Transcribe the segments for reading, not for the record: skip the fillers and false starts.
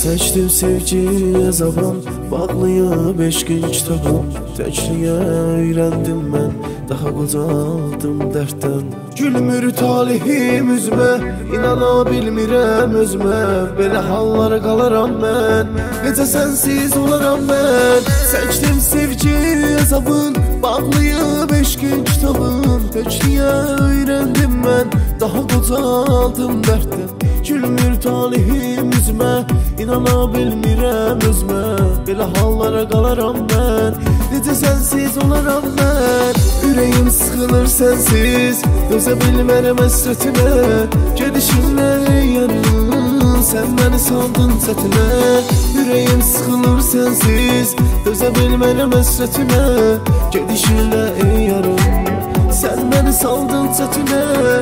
Seçtim sevgi yazabım, bağlayıb eşqin kitabım. Təkliyə öyrəndim mən, daha qocaldım dərddən. Gülmür talihim üzmə, inana bilmirəm özmə. Belə hallara qalaram mən, necə sənsiz olaram mən. Seçdim sevgi yazabın, bağlayıb eşqin kitabım. Təkliyə öyrəndim mən, daha qocaldım dərddən. Gülmür talihim üzmə, inana bilmirəm özmə. Belə hallara qalaram mən, necə sənsiz olaram mən. Ürəyim sıxılır sənsiz, dözə bilmərəm əsrətinə. Gedişinlə yanım, sən məni saldın çətinə. Ürəyim sıxılır sənsiz, dözə bilmərəm əsrətinə. Gedişinlə yarım, sən məni saldın çətinə.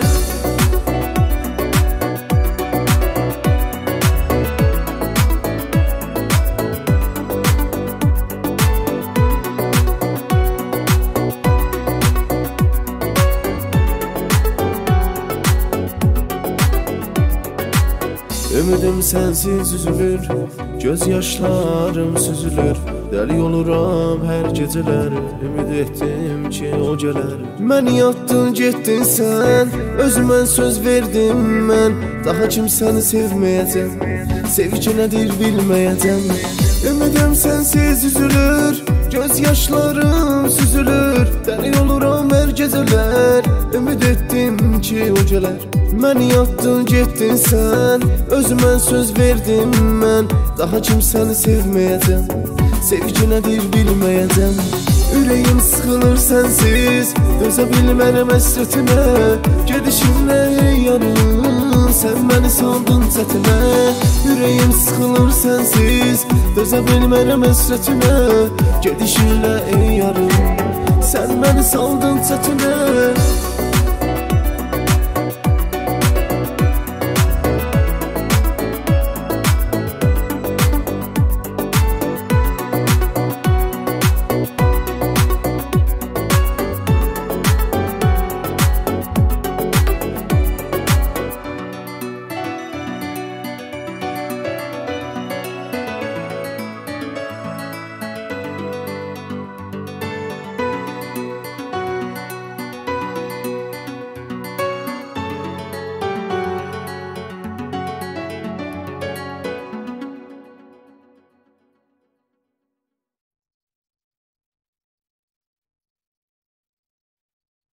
Ümidim sensiz üzülür, göz yaşlarım süzülür. Dəli oluram hər gecələr, ümid etdim ki o gələr. Mən yatdın getdin sən, özümən söz verdim mən. Daha kimsəni sevməyəcəm, sevgi nədir bilməyəcəm. Ümidim sensiz üzülür, göz yaşlarım süzülür. Dəli oluram hər gecələr, ümid etdim ki o gələr. Mən yatdın getdin sən, özümən söz verdim mən. Daha kimsəni sevməyəcəm, sevgi nədir bilməyəcəm. Ürəyim sıxılır sənsiz, dözə bilmərəm əsrətinə. Gedişinlə yanım, sən məni saldın çətinə. Ürəyim sıxılır sənsiz, dözə bilmərəm əsrətinə. Gedişinlə yarım, sən məni saldın çətinə.